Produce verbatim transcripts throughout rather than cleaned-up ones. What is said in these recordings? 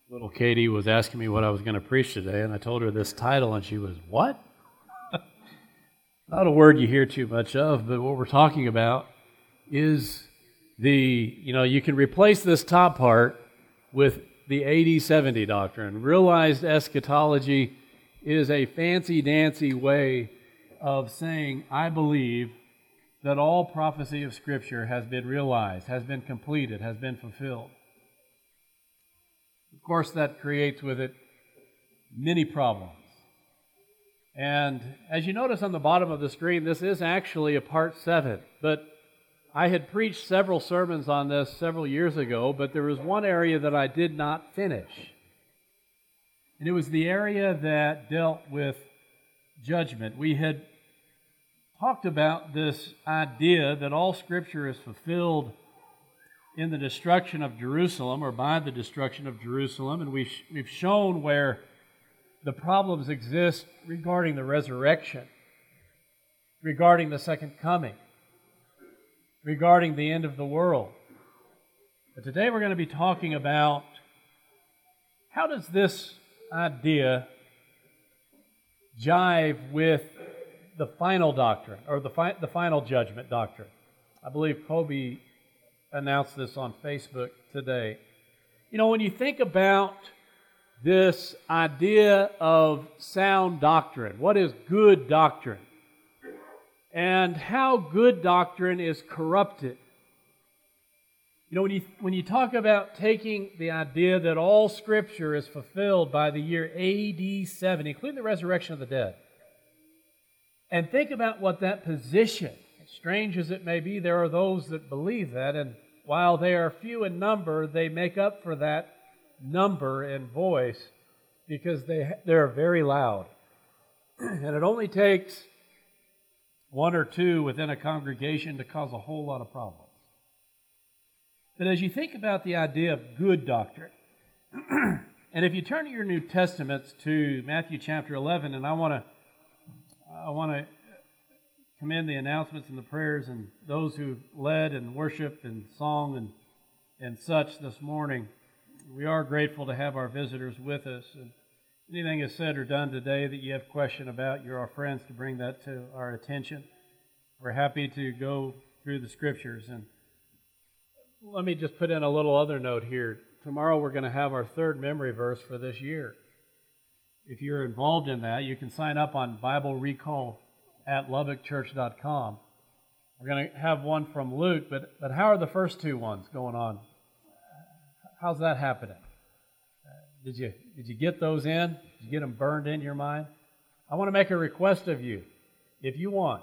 Little Katie was asking me what I was going to preach today, and I told her this title, and she was, what? Not a word you hear too much of, but what we're talking about is the, you know, you can replace this top part with the eighty seventy doctrine. Realized eschatology is a fancy-dancy way of saying, I believe that all prophecy of Scripture has been realized, has been completed, has been fulfilled. Of course, that creates with it many problems. And as you notice on the bottom of the screen, this is actually a part seven. But I had preached several sermons on this several years ago, but there was one area that I did not finish. And it was the area that dealt with judgment. We had talked about this idea that all Scripture is fulfilled in the destruction of Jerusalem, or by the destruction of Jerusalem, and we've, we've shown where the problems exist regarding the resurrection, regarding the second coming, regarding the end of the world. But today we're going to be talking about how does this idea jive with the final doctrine, or the, fi- the final judgment doctrine. I believe Kobe announced this on Facebook today. You know, when you think about this idea of sound doctrine, what is good doctrine, and how good doctrine is corrupted. You know, when you when you talk about taking the idea that all Scripture is fulfilled by the year A D seventy, including the resurrection of the dead, and think about what that position, strange as it may be, there are those that believe that, and while they are few in number, they make up for that number in voice because they they're very loud. And it only takes one or two within a congregation to cause a whole lot of problems. But as you think about the idea of good doctrine, and if you turn to your New Testaments to Matthew chapter eleven, and I want to I want to commend the announcements and the prayers and those who led and worshiped and song and and such this morning. We are grateful to have our visitors with us. And anything is said or done today that you have question about, you're our friends to bring that to our attention. We're happy to go through the Scriptures. And let me just put in a little other note here. Tomorrow we're going to have our third memory verse for this year. If you're involved in that, you can sign up on Bible Recall at lubbock church dot com. We're going to have one from Luke, but, but how are the first two ones going on? How's that happening? Uh, did you did you get those in? Did you get them burned in your mind? I want to make a request of you. If you want,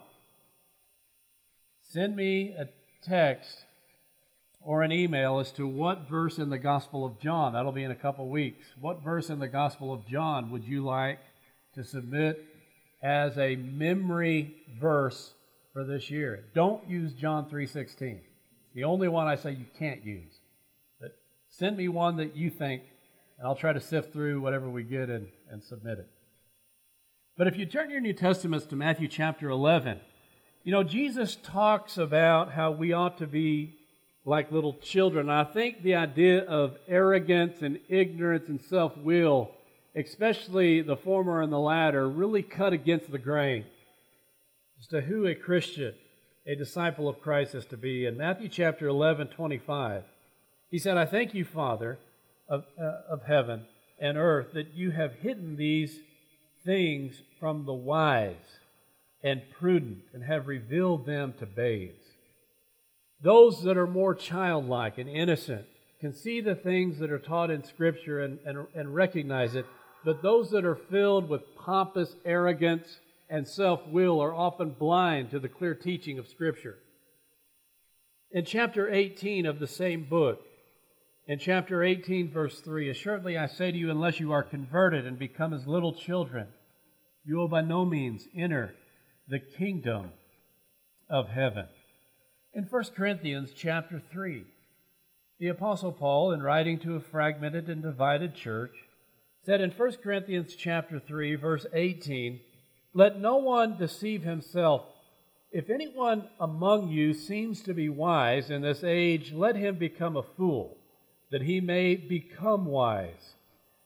send me a text or an email as to what verse in the Gospel of John, that'll be in a couple weeks, what verse in the Gospel of John would you like to submit as a memory verse for this year? Don't use John three sixteen. The only one I say you can't use. But send me one that you think, and I'll try to sift through whatever we get and, and submit it. But if you turn your New Testaments to Matthew chapter eleven, you know, Jesus talks about how we ought to be like little children. I think the idea of arrogance and ignorance and self-will, especially the former and the latter, really cut against the grain as to who a Christian, a disciple of Christ, is to be. In Matthew chapter eleven, twenty-five, he said, I thank you, Father of, uh, of heaven and earth, that you have hidden these things from the wise and prudent and have revealed them to babes. Those that are more childlike and innocent can see the things that are taught in Scripture and, and, and recognize it, but those that are filled with pompous arrogance and self-will are often blind to the clear teaching of Scripture. In chapter eighteen of the same book, in chapter eighteen, verse three, assuredly I say to you, unless you are converted and become as little children, you will by no means enter the kingdom of heaven. In First Corinthians chapter three, the Apostle Paul, in writing to a fragmented and divided church, said in First Corinthians chapter three, verse eighteen, let no one deceive himself. If anyone among you seems to be wise in this age, let him become a fool, that he may become wise.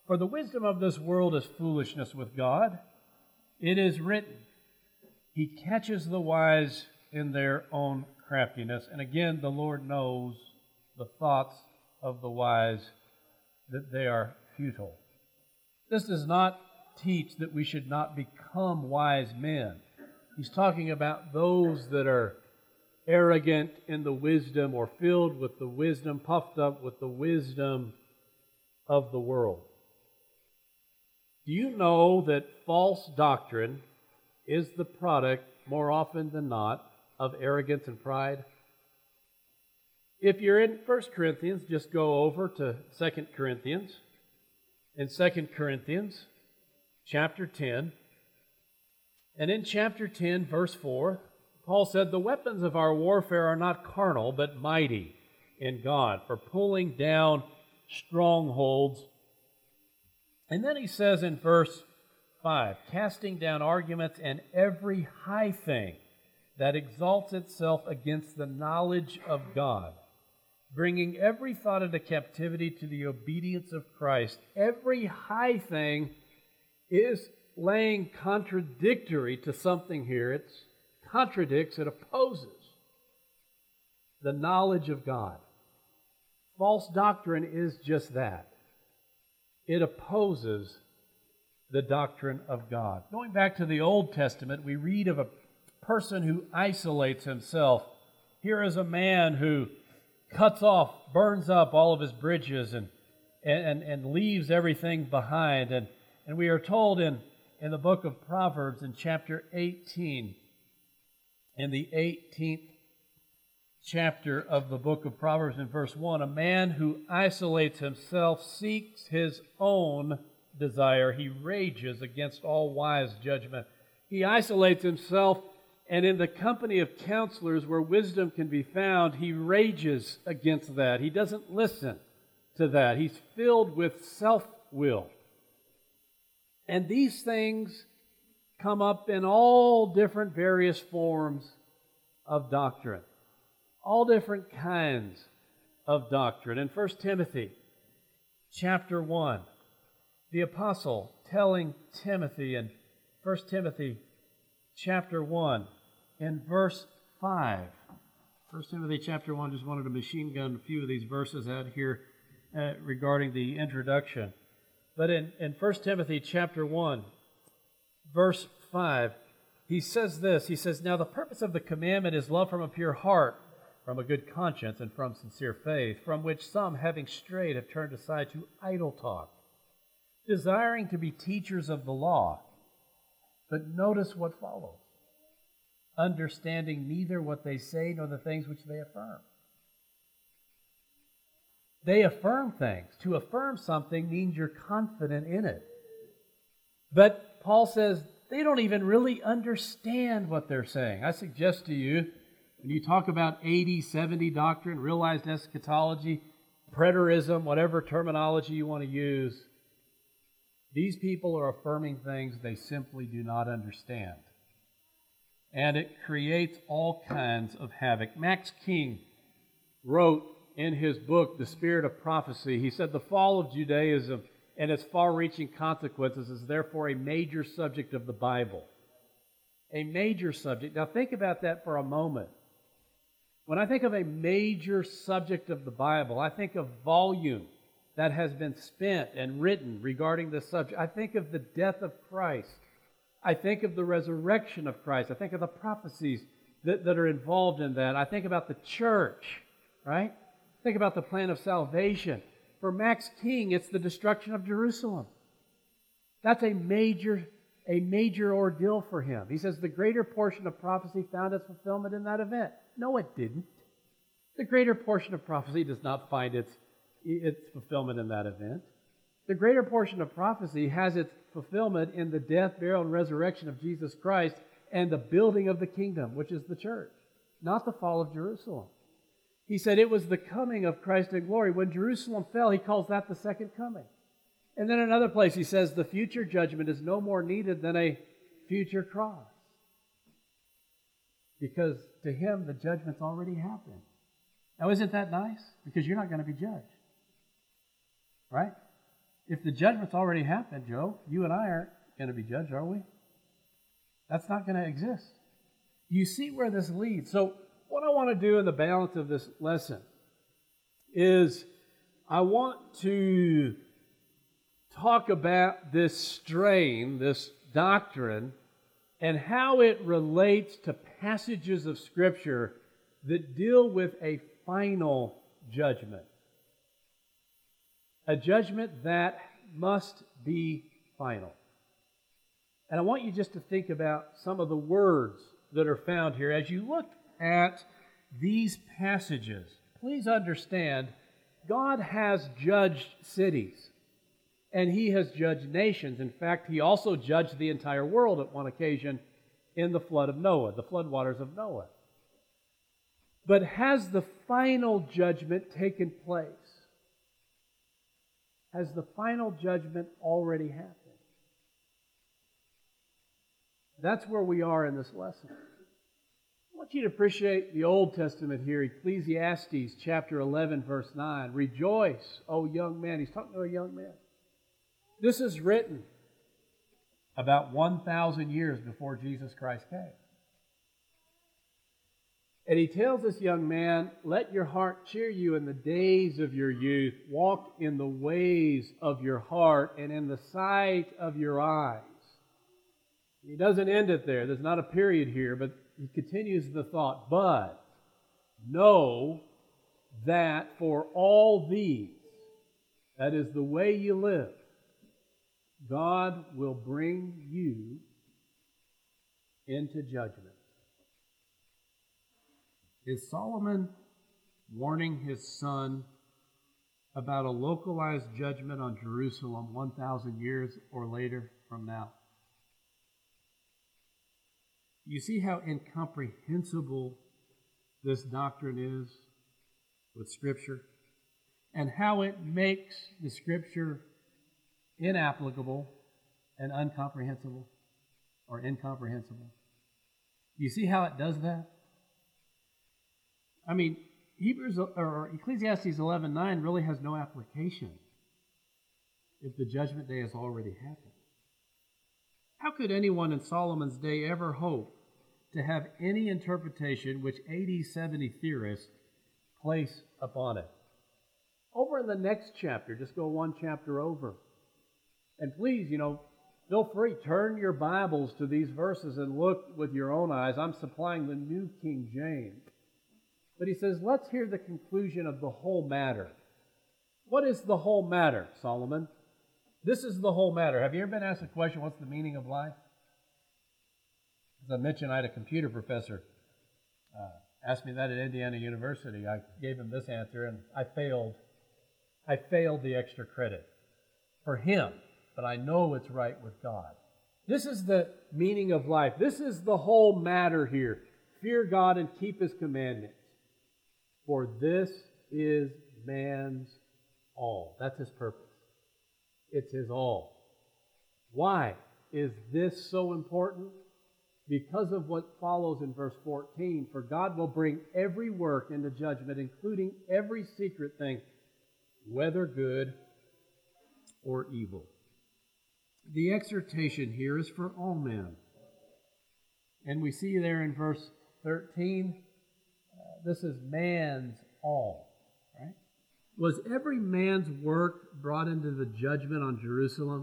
For the wisdom of this world is foolishness with God. It is written, He catches the wise in their own craftiness. And again, the Lord knows the thoughts of the wise, that they are futile. This does not teach that we should not become wise men. He's talking about those that are arrogant in the wisdom or filled with the wisdom, puffed up with the wisdom of the world. Do you know that false doctrine is the product, more often than not, of arrogance and pride? If you're in First Corinthians, just go over to Second Corinthians. In Second Corinthians, chapter ten, and in chapter ten, verse four, Paul said, the weapons of our warfare are not carnal, but mighty in God, for pulling down strongholds. And then he says in verse five, casting down arguments and every high thing that exalts itself against the knowledge of God, bringing every thought into captivity to the obedience of Christ. Every high thing is laying contradictory to something here. It contradicts, it opposes the knowledge of God. False doctrine is just that. It opposes the doctrine of God. Going back to the Old Testament, we read of a person who isolates himself. Here is a man who cuts off, burns up all of his bridges and and, and leaves everything behind. And, and we are told in, in the book of Proverbs in chapter eighteen, in the eighteenth chapter of the book of Proverbs in verse one, a man who isolates himself seeks his own desire. He rages against all wise judgment. He isolates himself, and in the company of counselors where wisdom can be found, he rages against that. He doesn't listen to that. He's filled with self-will. And these things come up in all different various forms of doctrine. All different kinds of doctrine. In First Timothy chapter one, the apostle telling Timothy in First Timothy chapter one, in verse five. First Timothy chapter one, just wanted to machine gun a few of these verses out here uh, regarding the introduction. But in, in First Timothy chapter one, verse five, he says this, he says, now the purpose of the commandment is love from a pure heart, from a good conscience, and from sincere faith, from which some, having strayed, have turned aside to idle talk, desiring to be teachers of the law. But notice what follows. Understanding neither what they say nor the things which they affirm. They affirm things. To affirm something means you're confident in it. But Paul says they don't even really understand what they're saying. I suggest to you, when you talk about eighty seventy doctrine, realized eschatology, preterism, whatever terminology you want to use, these people are affirming things they simply do not understand. And it creates all kinds of havoc. Max King wrote in his book, The Spirit of Prophecy, he said, the fall of Judaism and its far-reaching consequences is therefore a major subject of the Bible. A major subject. Now think about that for a moment. When I think of a major subject of the Bible, I think of volume that has been spent and written regarding this subject. I think of the death of Christ. I think of the resurrection of Christ. I think of the prophecies that, that are involved in that. I think about the church, right? Think about the plan of salvation. For Max King, it's the destruction of Jerusalem. That's a major, a major ordeal for him. He says the greater portion of prophecy found its fulfillment in that event. No, it didn't. The greater portion of prophecy does not find its, its fulfillment in that event. The greater portion of prophecy has its fulfillment in the death, burial, and resurrection of Jesus Christ and the building of the kingdom, which is the church, not the fall of Jerusalem. He said it was the coming of Christ in glory. When Jerusalem fell, he calls that the second coming. And then another place he says the future judgment is no more needed than a future cross. Because to him, the judgment's already happened. Now, isn't that nice? Because you're not going to be judged. Right? if the judgment's already happened, Joe, you and I aren't going to be judged, are we? That's not going to exist. You see where this leads. So what I want to do in the balance of this lesson is I want to talk about this strain, this doctrine, and how it relates to passages of Scripture that deal with a final judgment. A judgment that must be final. And I want you just to think about some of the words that are found here. As you look at these passages, please understand God has judged cities and He has judged nations. In fact, He also judged the entire world at one occasion in the flood of Noah, the floodwaters of Noah. But has the final judgment taken place? Has the final judgment already happened? That's where we are in this lesson. I want you to appreciate the Old Testament here, Ecclesiastes chapter eleven, verse nine. Rejoice, O young man. He's talking to a young man. This is written about one thousand years before Jesus Christ came. And he tells this young man, let your heart cheer you in the days of your youth. Walk in the ways of your heart and in the sight of your eyes. He doesn't end it there. There's not a period here, but he continues the thought. But know that for all these, that is the way you live, God will bring you into judgment. Is Solomon warning his son about a localized judgment on Jerusalem one thousand years or later from now? You see how incomprehensible this doctrine is with Scripture, and how it makes the Scripture inapplicable and incomprehensible or incomprehensible. You see how it does that? I mean, Hebrews or Ecclesiastes eleven nine really has no application if the judgment day has already happened. How could anyone in Solomon's day ever hope to have any interpretation which A D seventy theorists place upon it? Over in the next chapter, just go one chapter over. And please, you know, feel free, turn your Bibles to these verses and look with your own eyes. I'm supplying the New King James. But he says, let's hear the conclusion of the whole matter. What is the whole matter, Solomon? This is the whole matter. Have you ever been asked the question, what's the meaning of life? As I mentioned, I had a computer professor uh, ask me that at Indiana University. I gave him this answer, and I failed. I failed the extra credit for him, but I know it's right with God. This is the meaning of life. This is the whole matter here. Fear God and keep His commandments. For this is man's all. That's his purpose. It's his all. Why is this so important? Because of what follows in verse fourteen. For God will bring every work into judgment, including every secret thing, whether good or evil. The exhortation here is for all men. And we see there in verse thirteen, uh, this is man's all. Right? Was every man's work brought into the judgment on Jerusalem?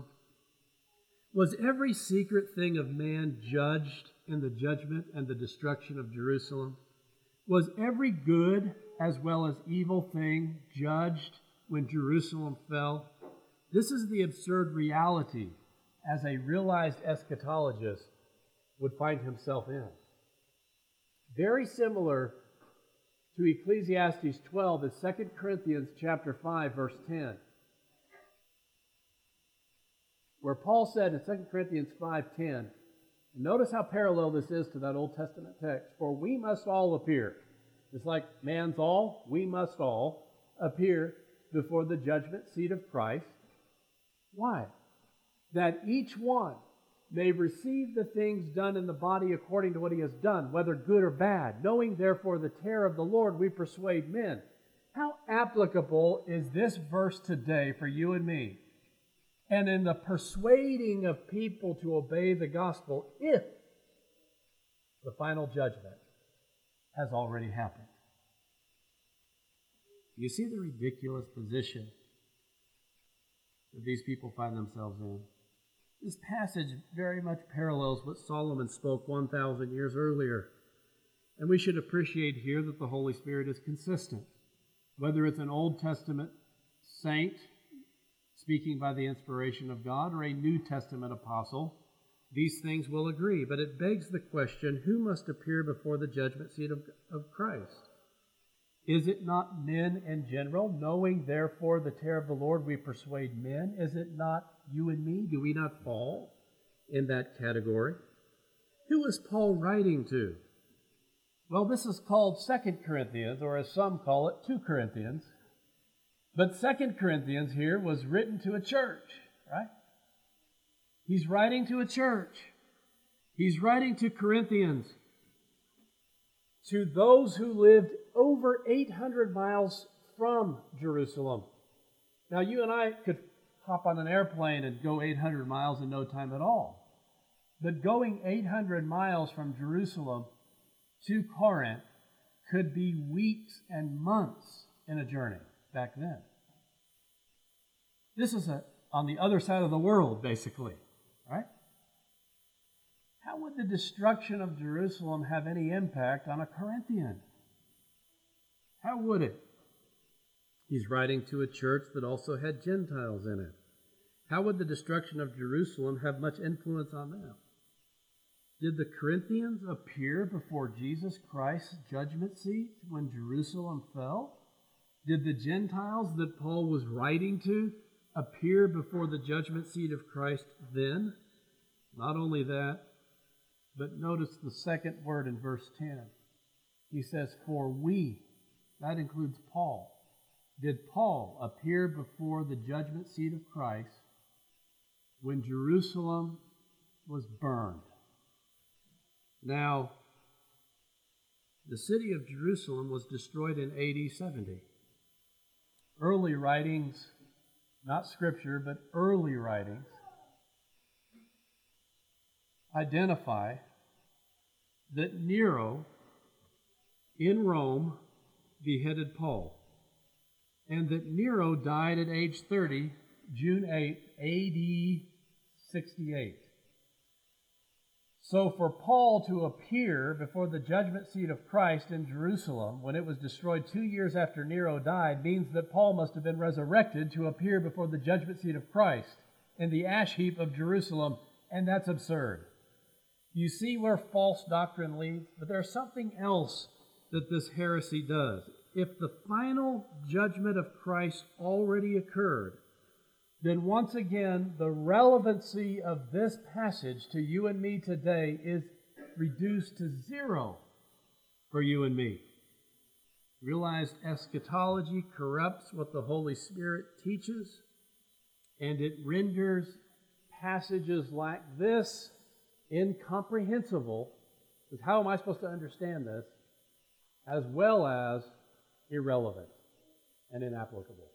Was every secret thing of man judged in the judgment and the destruction of Jerusalem? Was every good as well as evil thing judged when Jerusalem fell? This is the absurd reality as a realized eschatologist would find himself in. Very similar to Ecclesiastes twelve is Second Corinthians chapter five, verse ten. Where Paul said in Second Corinthians five ten, notice how parallel this is to that Old Testament text. For we must all appear. Just like man's all, we must all appear before the judgment seat of Christ. Why? That each one may receive the things done in the body according to what he has done, whether good or bad. Knowing therefore the terror of the Lord, we persuade men. How applicable is this verse today for you and me? and in the persuading of people to obey the gospel if the final judgment has already happened. You see the ridiculous position that these people find themselves in? This passage very much parallels what Solomon spoke one thousand years earlier. And we should appreciate here that the Holy Spirit is consistent. Whether it's an Old Testament saint speaking by the inspiration of God or a New Testament apostle, these things will agree. But it begs the question, who must appear before the judgment seat of, of Christ? Is it not men in general? Knowing, therefore, the terror of the Lord, we persuade men. Is it not you and me? Do we not fall in that category? Who is Paul writing to? Well, this is called Second Corinthians, or as some call it, Two Corinthians. But Second Corinthians here was written to a church, right? He's writing to a church. He's writing to Corinthians, to those who lived over eight hundred miles from Jerusalem. Now, you and I could hop on an airplane and go eight hundred miles in no time at all. But going eight hundred miles from Jerusalem to Corinth could be weeks and months in a journey back then. This is a, on the other side of the world, basically, right? How would the destruction of Jerusalem have any impact on a Corinthian? How would it? He's writing to a church that also had Gentiles in it. How would the destruction of Jerusalem have much influence on them? Did the Corinthians appear before Jesus Christ's judgment seat when Jerusalem fell? Did the Gentiles that Paul was writing to appear before the judgment seat of Christ then? Not only that, but notice the second word in verse ten. He says, for we, that includes Paul. Did Paul appear before the judgment seat of Christ when Jerusalem was burned? Now, the city of Jerusalem was destroyed in A D seventy. Early writings, not scripture, but early writings, identify that Nero in Rome beheaded Paul, and that Nero died at age thirty, June eighth, A D sixty-eight. So for Paul to appear before the judgment seat of Christ in Jerusalem when it was destroyed two years after Nero died means that Paul must have been resurrected to appear before the judgment seat of Christ in the ash heap of Jerusalem, and that's absurd. You see where false doctrine leads? But there's something else that this heresy does. If the final judgment of Christ already occurred, then once again, the relevancy of this passage to you and me today is reduced to zero for you and me. Realize eschatology corrupts what the Holy Spirit teaches, and it renders passages like this incomprehensible. Because how am I supposed to understand this? As well as irrelevant and inapplicable.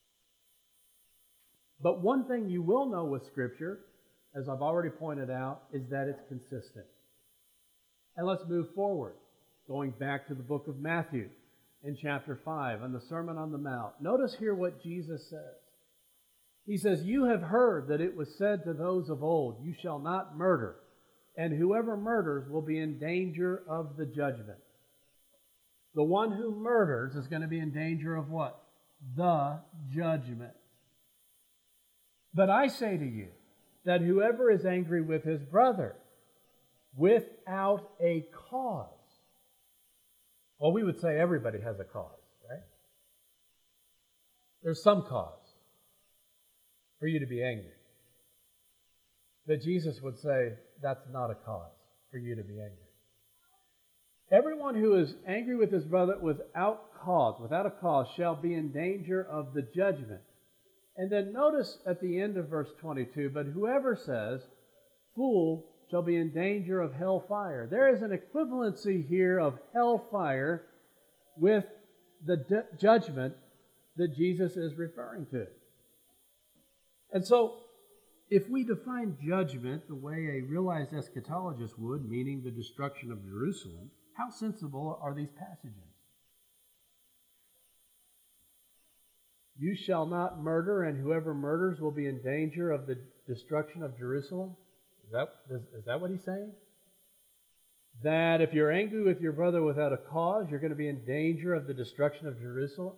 But one thing you will know with Scripture, as I've already pointed out, is that it's consistent. And let's move forward, going back to the book of Matthew in chapter five and the Sermon on the Mount. Notice here what Jesus says. He says, you have heard that it was said to those of old, you shall not murder, and whoever murders will be in danger of the judgment. The one who murders is going to be in danger of what? The judgment. But I say to you that whoever is angry with his brother without a cause, well, we would say everybody has a cause, right? There's some cause for you to be angry. But Jesus would say that's not a cause for you to be angry. Everyone who is angry with his brother without cause, without a cause, shall be in danger of the judgment. And then notice at the end of verse twenty-two, but whoever says, fool, shall be in danger of hellfire. There is an equivalency here of hellfire with the de- judgment that Jesus is referring to. And so If we define judgment the way a realized eschatologist would, meaning the destruction of Jerusalem, how sensible are these passages? You shall not murder, and whoever murders will be in danger of the destruction of Jerusalem. Is that, is, is that what he's saying? That if you're angry with your brother without a cause, you're going to be in danger of the destruction of Jerusalem?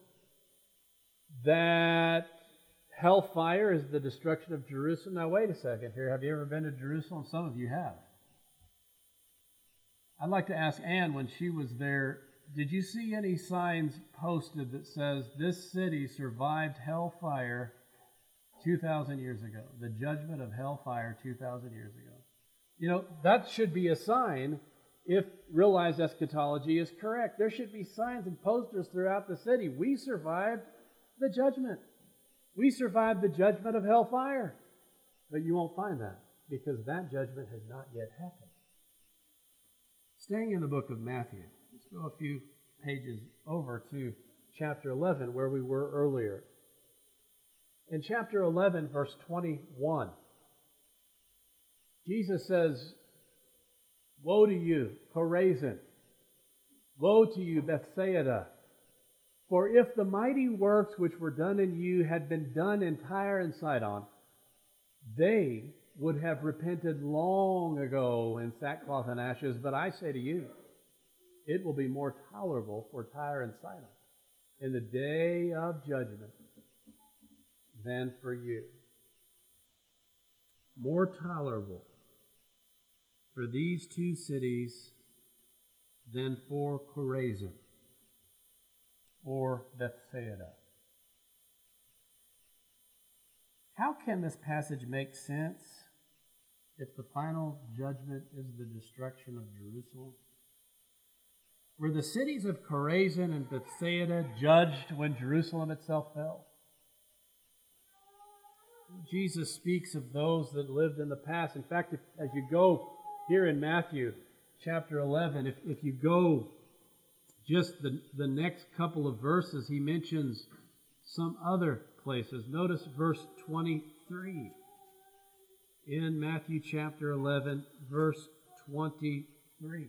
That hellfire is the destruction of Jerusalem? Now wait a second here. Have you ever been to Jerusalem? Some of you have. I'd like to ask Ann, when she was there, did you see any signs posted that says this city survived hellfire two thousand years ago? The judgment of hellfire two thousand years ago. You know, that should be a sign if realized eschatology is correct. There should be signs and posters throughout the city. We survived the judgment. We survived the judgment of hellfire. But you won't find that because that judgment has not yet happened. Staying in the book of Matthew, let's go a few pages over to chapter eleven where we were earlier. In chapter eleven, verse twenty-one, Jesus says, "Woe to you, Chorazin! Woe to you, Bethsaida! For if the mighty works which were done in you had been done in Tyre and Sidon, they would have repented long ago in sackcloth and ashes. But I say to you, it will be more tolerable for Tyre and Sidon in the day of judgment than for you." More tolerable for these two cities than for Chorazin or Bethsaida. How can this passage make sense if the final judgment is the destruction of Jerusalem? Were the cities of Chorazin and Bethsaida judged when Jerusalem itself fell? Jesus speaks of those that lived in the past. In fact, if, as you go here in Matthew chapter eleven, if, if you go just the, the next couple of verses, he mentions some other places. Notice verse twenty-three. In Matthew chapter eleven, verse twenty-three.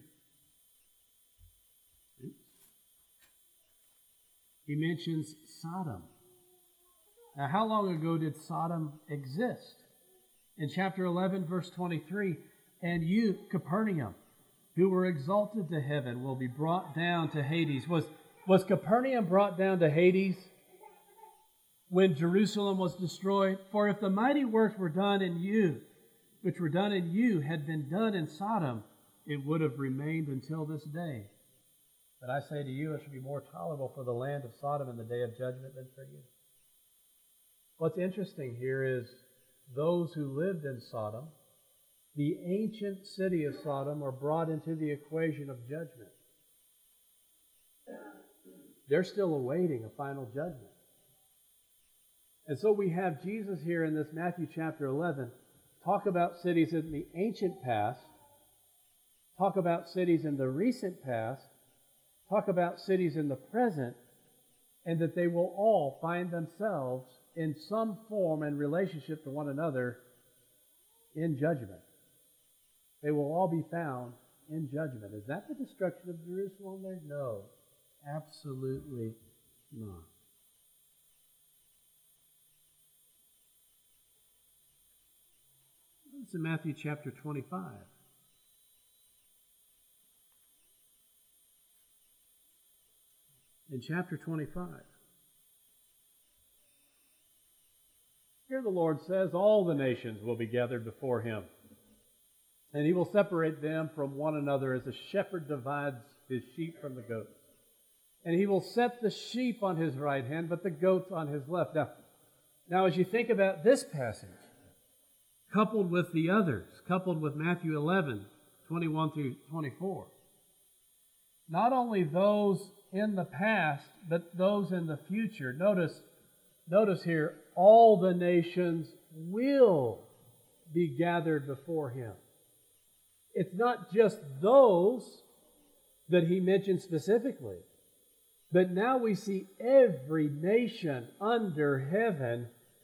He mentions Sodom. Now, how long ago did Sodom exist? In chapter eleven, verse twenty-three, "And you, Capernaum, who were exalted to heaven, will be brought down to Hades." Was, was Capernaum brought down to Hades when Jerusalem was destroyed? "For if the mighty works were done in you, which were done in you, had been done in Sodom, it would have remained until this day. But I say to you, it should be more tolerable for the land of Sodom in the day of judgment than for you." What's interesting here is those who lived in Sodom, the ancient city of Sodom, are brought into the equation of judgment. They're still awaiting a final judgment. And so we have Jesus here in this Matthew chapter eleven talk about cities in the ancient past, talk about cities in the recent past, talk about cities in the present, and that they will all find themselves in some form and relationship to one another in judgment. They will all be found in judgment. Is that the destruction of Jerusalem there? No, absolutely not. It's in Matthew chapter twenty-five. In chapter twenty-five, here the Lord says, "All the nations will be gathered before him, and he will separate them from one another as a shepherd divides his sheep from the goats. And he will set the sheep on his right hand, but the goats on his left." Now, now as you think about this passage, coupled with the others, coupled with Matthew eleven, twenty-one through twenty-four, not only those in the past, but those in the future. Notice, notice here, all the nations will be gathered before him. It's not just those that he mentioned specifically, but now we see every nation under heaven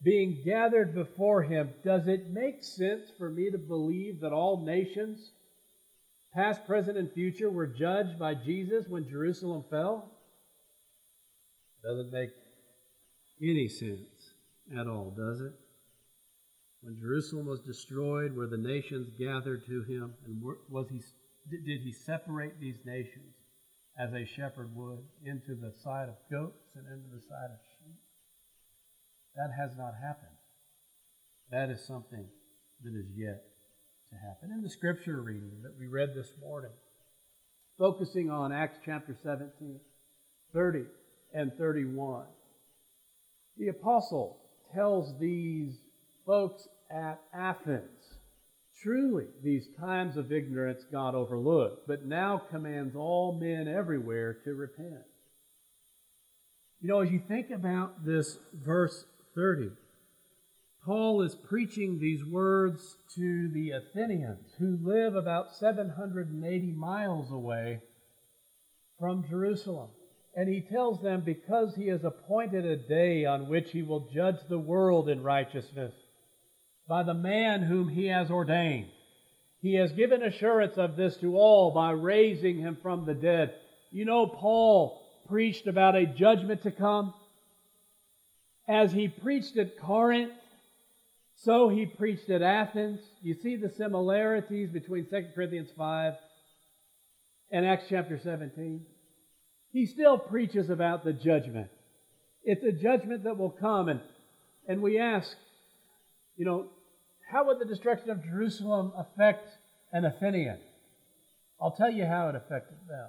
being gathered before him, does it make sense for me to believe that all nations, past, present, and future, were judged by Jesus when Jerusalem fell? Doesn't make any sense at all, does it? When Jerusalem was destroyed, were the nations gathered to him, and was he did he separate these nations as a shepherd would into the side of goats and into the side of sheep? That has not happened. That is something that is yet to happen. In the scripture reading that we read this morning, focusing on Acts chapter seventeen, thirty and thirty-one, the apostle tells these folks at Athens, truly these times of ignorance God overlooked, but now commands all men everywhere to repent. You know, as you think about this verse thirty, Paul is preaching these words to the Athenians who live about seven hundred eighty miles away from Jerusalem. And he tells them because he has appointed a day on which he will judge the world in righteousness by the man whom he has ordained. He has given assurance of this to all by raising him from the dead. You know, Paul preached about a judgment to come. As he preached at Corinth, so he preached at Athens. You see the similarities between Second Corinthians five and Acts chapter seventeen. He still preaches about the judgment. It's a judgment that will come. And, and we ask, you know, how would the destruction of Jerusalem affect an Athenian? I'll tell you how it affected them.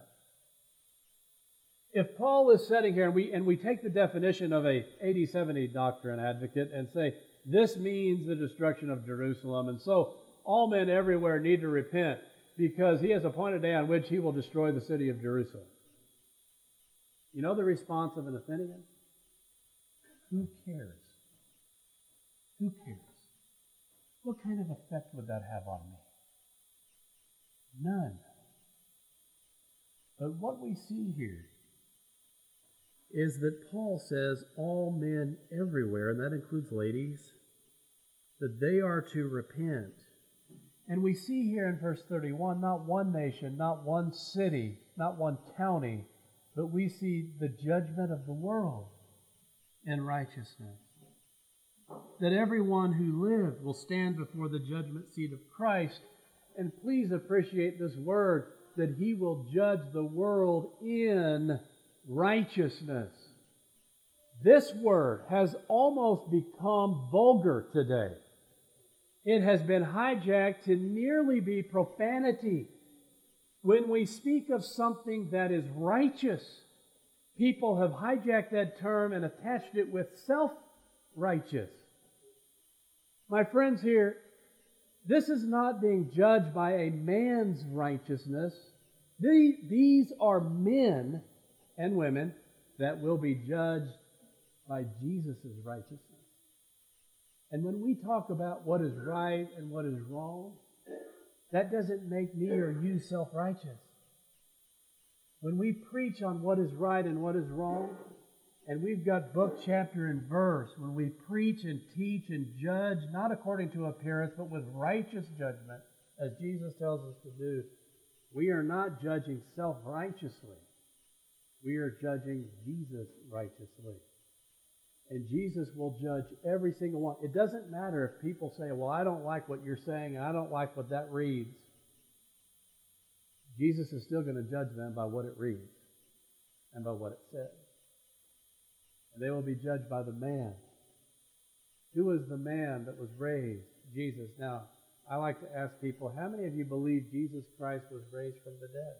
If Paul is sitting here and we, and we take the definition of a eighty seventy doctrine advocate and say, this means the destruction of Jerusalem, and so all men everywhere need to repent because he has appointed a day on which he will destroy the city of Jerusalem. You know the response of an Athenian? Who cares? Who cares? What kind of effect would that have on me? None. But what we see here is that Paul says all men everywhere, and that includes ladies, that they are to repent. And we see here in verse thirty-one, not one nation, not one city, not one county, but we see the judgment of the world in righteousness. That everyone who lived will stand before the judgment seat of Christ. And please appreciate this word, that he will judge the world in righteousness. This word has almost become vulgar today. It has been hijacked to nearly be profanity. When we speak of something that is righteous, people have hijacked that term and attached it with self-righteous. My friends here, this is not being judged by a man's righteousness. These are men and women that will be judged by Jesus' righteousness. And when we talk about what is right and what is wrong, that doesn't make me or you self-righteous. When we preach on what is right and what is wrong, and we've got book, chapter, and verse, when we preach and teach and judge, not according to appearance, but with righteous judgment, as Jesus tells us to do, we are not judging self-righteously. We are judging Jesus righteously. And Jesus will judge every single one. It doesn't matter if people say, well, I don't like what you're saying, and I don't like what that reads. Jesus is still going to judge them by what it reads and by what it says. And they will be judged by the man. Who is the man that was raised? Jesus. Now, I like to ask people, how many of you believe Jesus Christ was raised from the dead?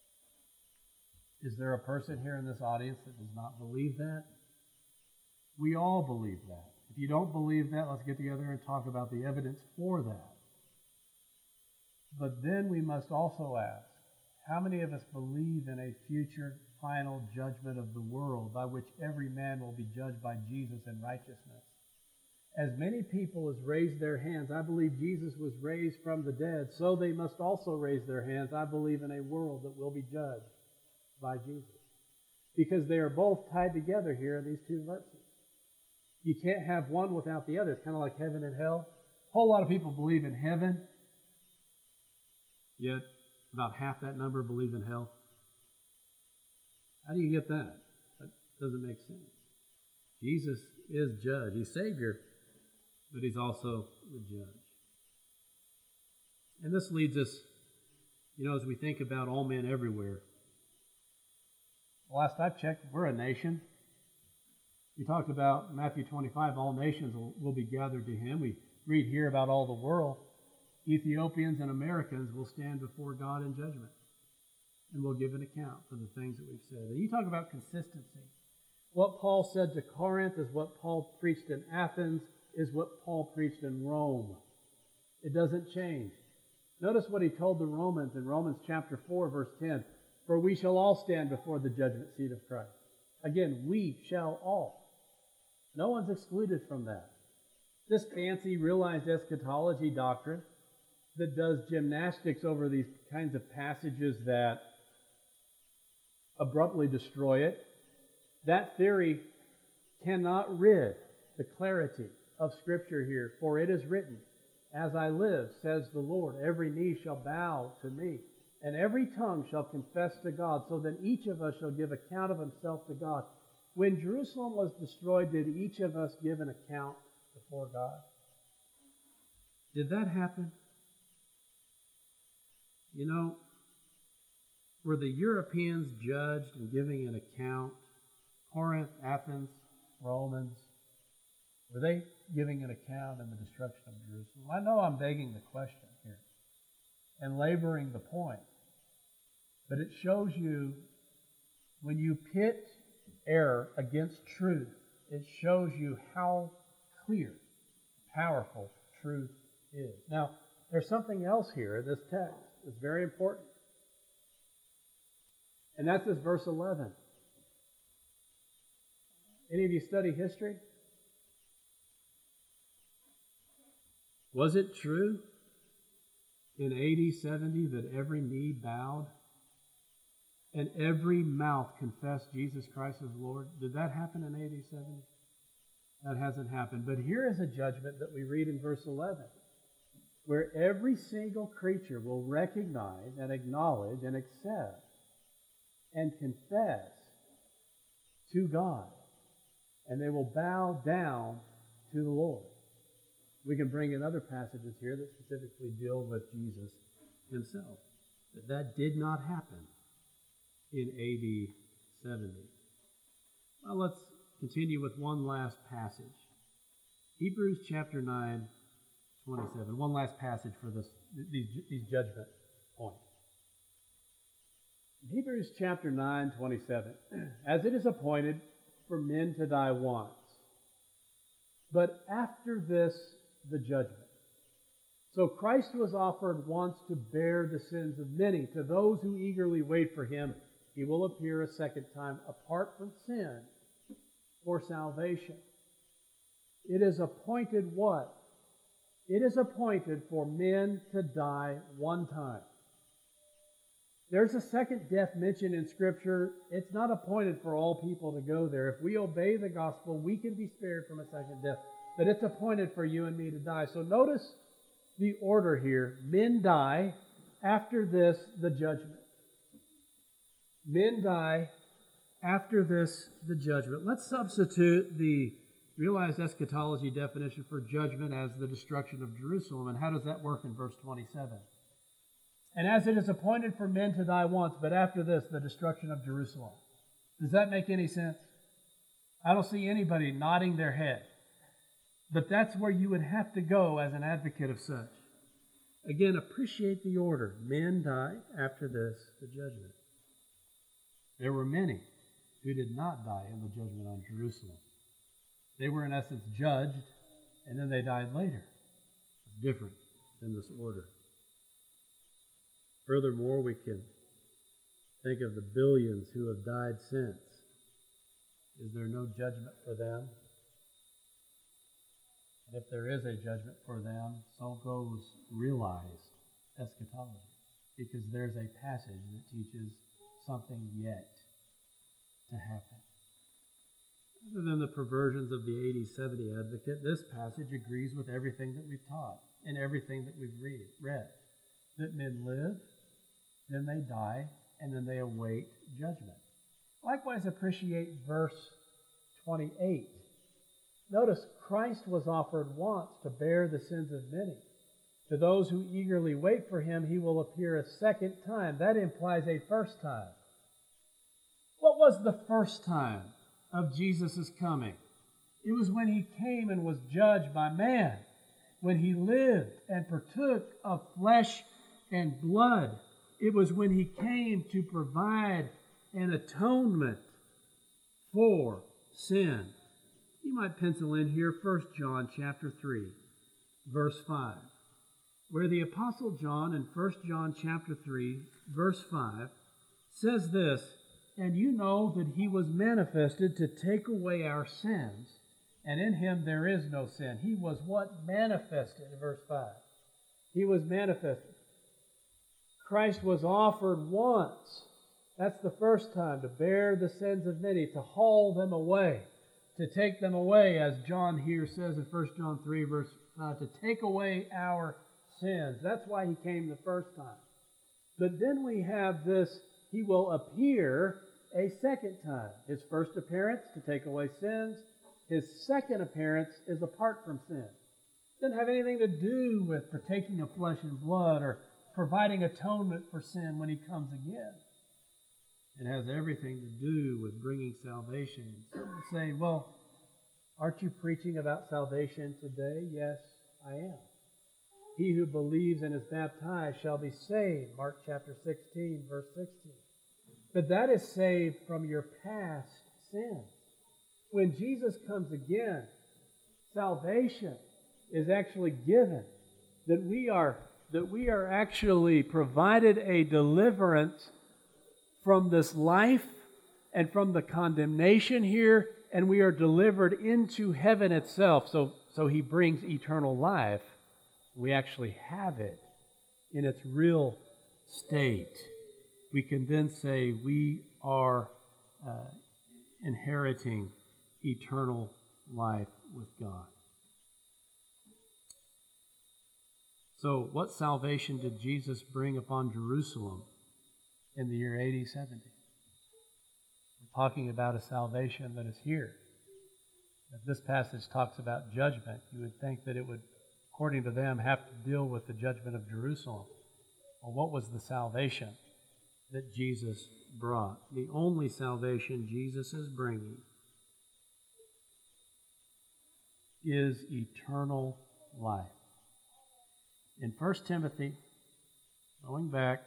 Is there a person here in this audience that does not believe that? We all believe that. If you don't believe that, let's get together and talk about the evidence for that. But then we must also ask, how many of us believe in a future final judgment of the world by which every man will be judged by Jesus in righteousness? As many people as raised their hands, I believe Jesus was raised from the dead, so they must also raise their hands. I believe in a world that will be judged by Jesus. Because they are both tied together here in these two verses. You can't have one without the other. It's kind of like heaven and hell. A whole lot of people believe in heaven, yet about half that number believe in hell. How do you get that? That doesn't make sense. Jesus is judge. He's Savior, but He's also the judge. And this leads us, you know, as we think about all men everywhere. Last I checked, we're a nation. We talked about Matthew twenty-five, all nations will, will be gathered to Him. We read here about all the world. Ethiopians and Americans will stand before God in judgment, and will give an account for the things that we've said. And you talk about consistency. What Paul said to Corinth is what Paul preached in Athens, is what Paul preached in Rome. It doesn't change. Notice what he told the Romans in Romans chapter four, verse ten. For we shall all stand before the judgment seat of Christ. Again, we shall all. No one's excluded from that. This fancy realized eschatology doctrine that does gymnastics over these kinds of passages that abruptly destroy it, that theory cannot rid the clarity of Scripture here. For it is written, as I live, says the Lord, every knee shall bow to me, and every tongue shall confess to God, so that each of us shall give account of himself to God. When Jerusalem was destroyed, did each of us give an account before God? Did that happen? You know, were the Europeans judged and giving an account? Corinth, Athens, Romans, were they giving an account in the destruction of Jerusalem? I know I'm begging the question here and laboring the point, but it shows you when you pit error against truth, it shows you how clear, powerful truth is. Now, there's something else here in this text that's very important. And that's this verse eleven. Any of you study history? Was it true in A D seventy that every knee bowed and every mouth confessed Jesus Christ as Lord? Did that happen in A D seventy? That hasn't happened. But here is a judgment that we read in verse eleven, where every single creature will recognize and acknowledge and accept and confess to God, and they will bow down to the Lord. We can bring in other passages here that specifically deal with Jesus himself. But that did not happen in A D seventy. Well, let's continue with one last passage. Hebrews chapter nine, twenty-seven. One last passage for this, these, these judgment points. Hebrews chapter nine, twenty-seven. As it is appointed for men to die once, but after this, the judgment. So Christ was offered once to bear the sins of many. To those who eagerly wait for him, he will appear a second time apart from sin for salvation. It is appointed what? It is appointed for men to die one time. There's a second death mentioned in Scripture. It's not appointed for all people to go there. If we obey the gospel, we can be spared from a second death. But it's appointed for you and me to die. So notice the order here. Men die. After this, the judgment. Men die. After this, the judgment. Let's substitute the realized eschatology definition for judgment as the destruction of Jerusalem. And how does that work in verse twenty-seven? And as it is appointed for men to die once, but after this, the destruction of Jerusalem. Does that make any sense? I don't see anybody nodding their head. But that's where you would have to go as an advocate of such. Again, appreciate the order. Men die, after this, the judgment. There were many who did not die in the judgment on Jerusalem. They were in essence judged, and then they died later. It's different than this order. Furthermore, we can think of the billions who have died since. Is there no judgment for them? And if there is a judgment for them, so goes realized eschatology. Because there's a passage that teaches something yet to happen. Other than the perversions of the eighty seventy advocate, this passage agrees with everything that we've taught and everything that we've read, read. That men live, then they die, and then they await judgment. Likewise, appreciate verse twenty-eight. Notice, Christ was offered once to bear the sins of many. To those who eagerly wait for him, he will appear a second time. That implies a first time. What was the first time of Jesus' coming? It was when he came and was judged by man, when he lived and partook of flesh and blood. It was when he came to provide an atonement for sin. You might pencil in here First John chapter three, verse five, where the Apostle John in First John chapter three, verse five, says this, "And you know that he was manifested to take away our sins, and in him there is no sin." He was what? Manifested, verse five. He was manifested. Christ was offered once. That's the first time, to bear the sins of many, to haul them away, to take them away, as John here says in First John three, verse five, to take away our sins. That's why he came the first time. But then we have this, he will appear a second time. His first appearance to take away sins. His second appearance is apart from sin. It doesn't have anything to do with partaking of flesh and blood or providing atonement for sin when he comes again. It has everything to do with bringing salvation. Some would say, well, aren't you preaching about salvation today? Yes, I am. He who believes and is baptized shall be saved. Mark chapter sixteen, verse sixteen. But that is saved from your past sins. When Jesus comes again, salvation is actually given. That we are, that we are actually provided a deliverance from this life and from the condemnation here, and we are delivered into heaven itself. So, so he brings eternal life. We actually have it in its real state. We can then say we are uh, inheriting eternal life with God. So, what salvation did Jesus bring upon Jerusalem in the year A D seventy? We're talking about a salvation that is here. If this passage talks about judgment, you would think that it would, according to them, have to deal with the judgment of Jerusalem. Well, what was the salvation that Jesus brought? The only salvation Jesus is bringing is eternal life. In First Timothy, going back,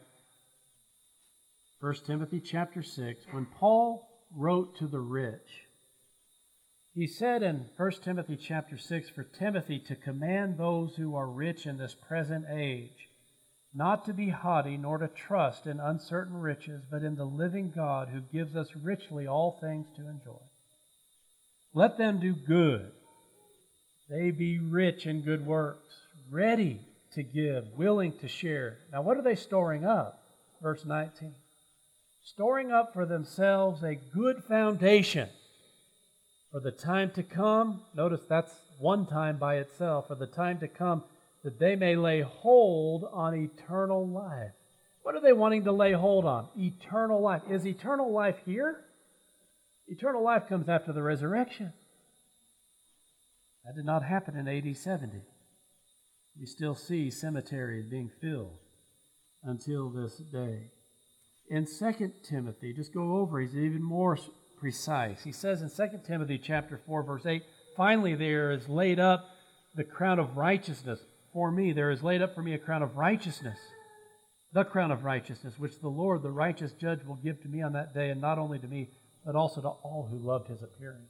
First Timothy chapter six, when Paul wrote to the rich, he said in First Timothy chapter six, for Timothy to command those who are rich in this present age, not to be haughty, nor to trust in uncertain riches, but in the living God who gives us richly all things to enjoy. Let them do good. They be rich in good works, ready to give, willing to share. Now what are they storing up? Verse nineteen. Storing up for themselves a good foundation for the time to come. Notice that's one time by itself. For the time to come, that they may lay hold on eternal life. What are they wanting to lay hold on? Eternal life. Is eternal life here? Eternal life comes after the resurrection. That did not happen in A D seventy. We still see cemeteries being filled until this day. In Second Timothy, just go over, he's even more precise. He says in Second Timothy chapter four, verse eight, finally there is laid up the crown of righteousness for me. There is laid up for me a crown of righteousness, the crown of righteousness, which the Lord, the righteous judge, will give to me on that day, and not only to me, but also to all who loved his appearing.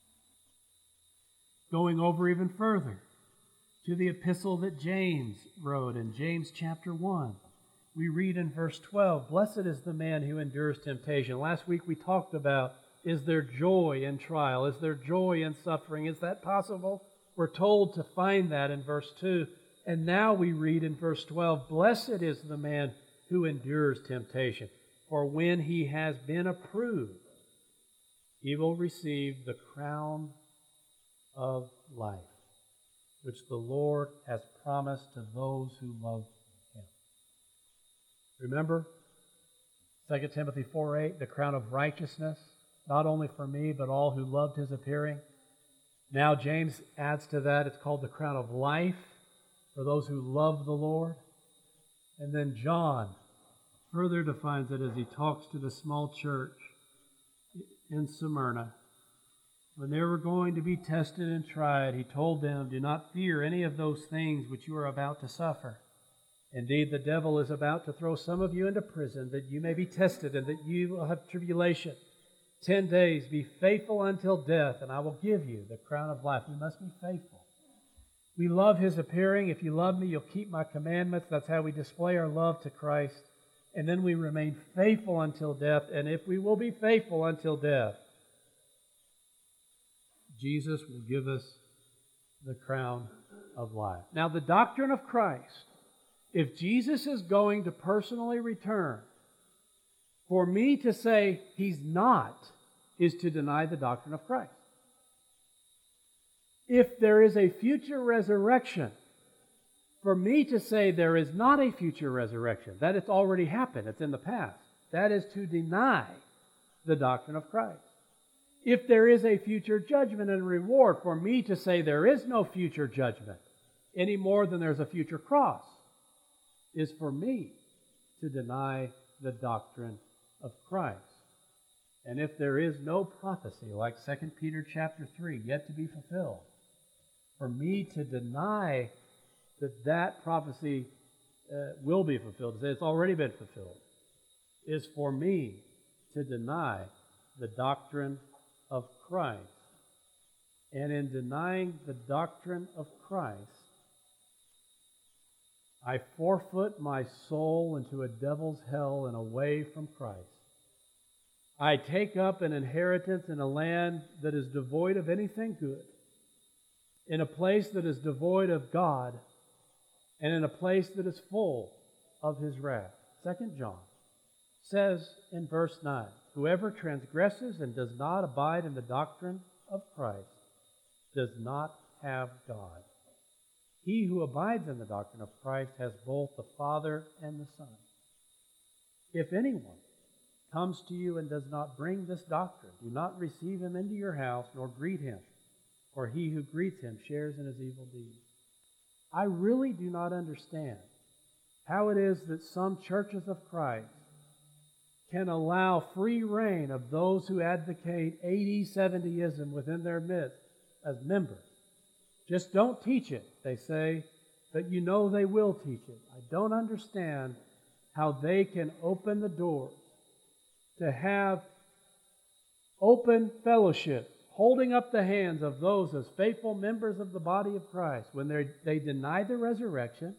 Going over even further to the epistle that James wrote in James chapter one. We read in verse twelve, blessed is the man who endures temptation. Last week we talked about, is there joy in trial? Is there joy in suffering? Is that possible? We're told to find that in verse two. And now we read in verse twelve, blessed is the man who endures temptation. For when he has been approved, he will receive the crown of life, which the Lord has promised to those who love him. Remember, Second Timothy four eight, the crown of righteousness, not only for me, but all who loved his appearing. Now James adds to that, it's called the crown of life for those who love the Lord. And then John further defines it as he talks to the small church in Smyrna. When they were going to be tested and tried, he told them, do not fear any of those things which you are about to suffer. Indeed, the devil is about to throw some of you into prison, that you may be tested, and that you will have tribulation. Ten days, be faithful until death, and I will give you the crown of life. You must be faithful. We love his appearing. If you love me, you'll keep my commandments. That's how we display our love to Christ. And then we remain faithful until death. And if we will be faithful until death, Jesus will give us the crown of life. Now, the doctrine of Christ, if Jesus is going to personally return, for me to say he's not is to deny the doctrine of Christ. If there is a future resurrection, for me to say there is not a future resurrection, that it's already happened, it's in the past, that is to deny the doctrine of Christ. If there is a future judgment and reward, for me to say there is no future judgment any more than there's a future cross, is for me to deny the doctrine of Christ. And if there is no prophecy, like Second Peter chapter three, yet to be fulfilled, for me to deny that that prophecy uh, will be fulfilled, to say it's already been fulfilled, is for me to deny the doctrine of Christ. And in denying the doctrine of Christ, I forfeit my soul into a devil's hell and away from Christ. I take up an inheritance in a land that is devoid of anything good, in a place that is devoid of God, and in a place that is full of his wrath. Second John says in verse nine, whoever transgresses and does not abide in the doctrine of Christ does not have God. He who abides in the doctrine of Christ has both the Father and the Son. If anyone comes to you and does not bring this doctrine, do not receive him into your house, nor greet him, for he who greets him shares in his evil deeds. I really do not understand how it is that some churches of Christ can allow free reign of those who advocate A D seventy-ism within their midst as members. Just don't teach it, they say, but you know they will teach it. I don't understand how they can open the doors to have open fellowship, holding up the hands of those as faithful members of the body of Christ when they they deny the resurrection,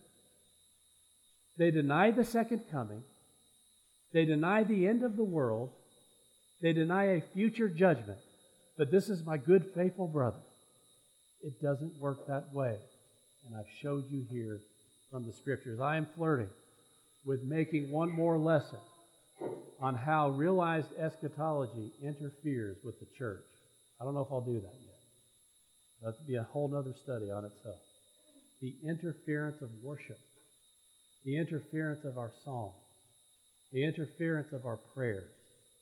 they deny the second coming, they deny the end of the world, they deny a future judgment. But this is my good, faithful brother. It doesn't work that way. And I've showed you here from the Scriptures. I am flirting with making one more lesson on how realized eschatology interferes with the church. I don't know if I'll do that yet. That'd be a whole other study on itself. The interference of worship, the interference of our songs, the interference of our prayers,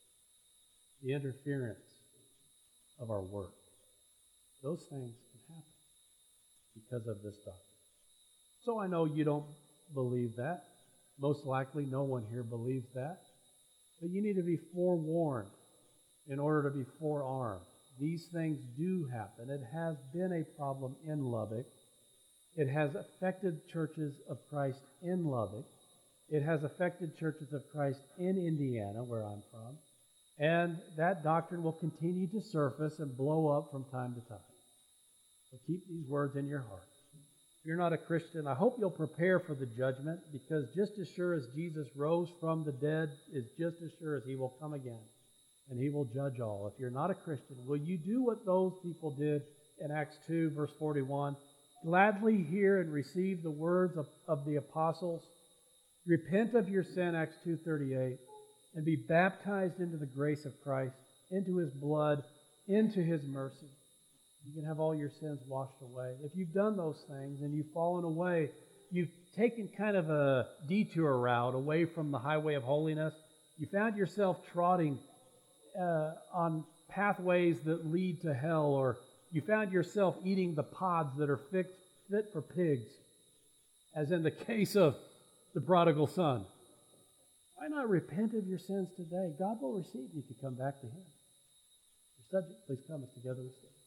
the interference of our work. Those things can happen because of this doctrine. So I know you don't believe that. Most likely no one here believes that. But you need to be forewarned in order to be forearmed. These things do happen. It has been a problem in Lubbock. It has affected churches of Christ in Lubbock. It has affected churches of Christ in Indiana, where I'm from. And that doctrine will continue to surface and blow up from time to time. So keep these words in your heart. If you're not a Christian, I hope you'll prepare for the judgment, because just as sure as Jesus rose from the dead is just as sure as he will come again, and he will judge all. If you're not a Christian, will you do what those people did in Acts two, verse forty-one? Gladly hear and receive the words of, of the apostles. Repent of your sin, Acts two thirty-eight, and be baptized into the grace of Christ. into His blood, into His mercy. You can have all your sins washed away. If you've done those things and you've fallen away, you've taken kind of a detour route away from the highway of holiness, you found yourself trotting uh, on pathways that lead to hell, or you found yourself eating the pods that are fit, fit for pigs, as in the case of the prodigal son. Why not repent of your sins today? God will receive you if you come back to Him. Your subject, please come as together we stand.